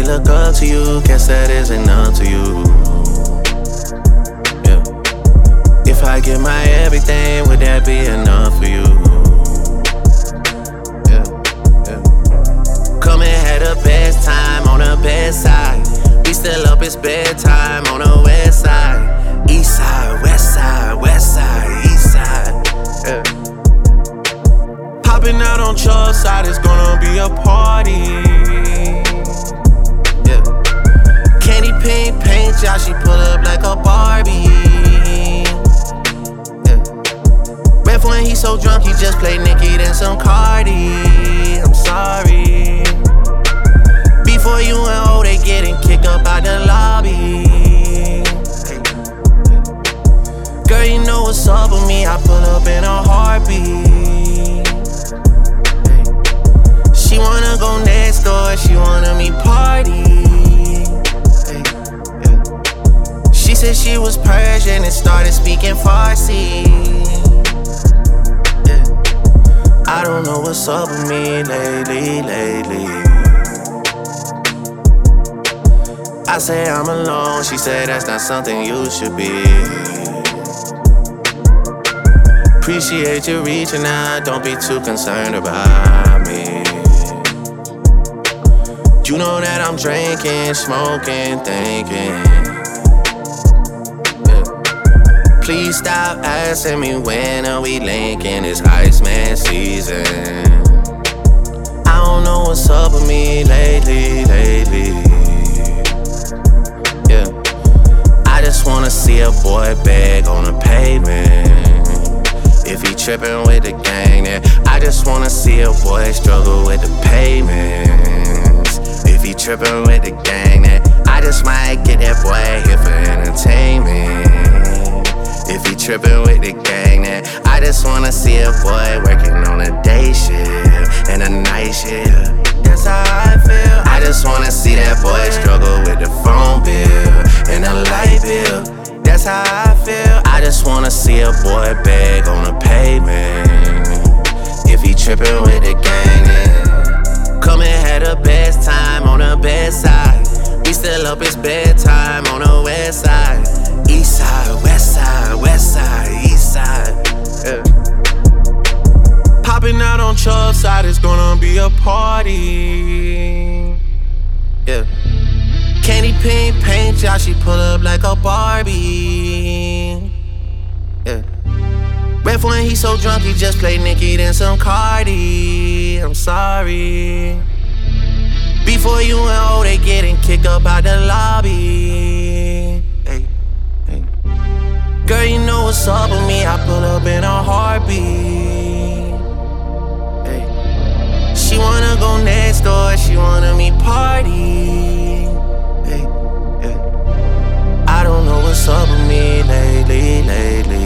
they look up to you, guess that isn't up to you. Yeah. If I give my everything, would that be enough for you? Yeah, yeah. Come and had the best time on the best side. We still up, it's bedtime on the west side. East side, west side, west side, east side. Yeah. Popping out on Chubb's side, it's gonna be a party. Yeah. Candy pink paint job, she pull up like a Barbie. Yeah. Ref when he so drunk, he just play Nicki then some Cardi. I'm sorry. Before you and O, they getting kicked up out the lobby. Girl, you know what's up with me, I pull up in a heartbeat. She wanna go next door, she wanna me party. She said she was Persian and started speaking Farsi. I don't know what's up with me lately. I say I'm alone, she said that's not something you should be. Appreciate you reaching out, don't be too concerned about me. You know that I'm drinking, smoking, thinking. Yeah. Please stop asking me when are we linking, it's Iceman season. I don't know what's up with me lately. Yeah. I just wanna see a boy beg on the pavement. If he trippin' with the gang, then I just wanna see a boy struggle with the payments. If he trippin' with the gang, then I just might get that boy here for entertainment. If he trippin' with the gang, then I just wanna see a boy working on a day shift and a night shift. That's how I feel. I just wanna see that boy struggle with the phone bill and the light bill. That's how I feel. I just wanna see a boy beg on the pavement. If he trippin' with the gang, then come and had the best time on the best side. We still up, it's bedtime on the west side. East side, west side, west side, east side. Yeah. Popping out on Chubb's side, it's gonna be a party. Yeah. Candy pink paint job, she pull up like a Barbie. Yeah. Ref when he so drunk, he just play Nicki then some Cardi. I'm sorry. Before you and O, they getting kicked up out the lobby. Hey. Girl, you know what's up with me, I pull up in a heartbeat. Hey. She wanna go next door, she wanna me party. I don't know what's up with me lately.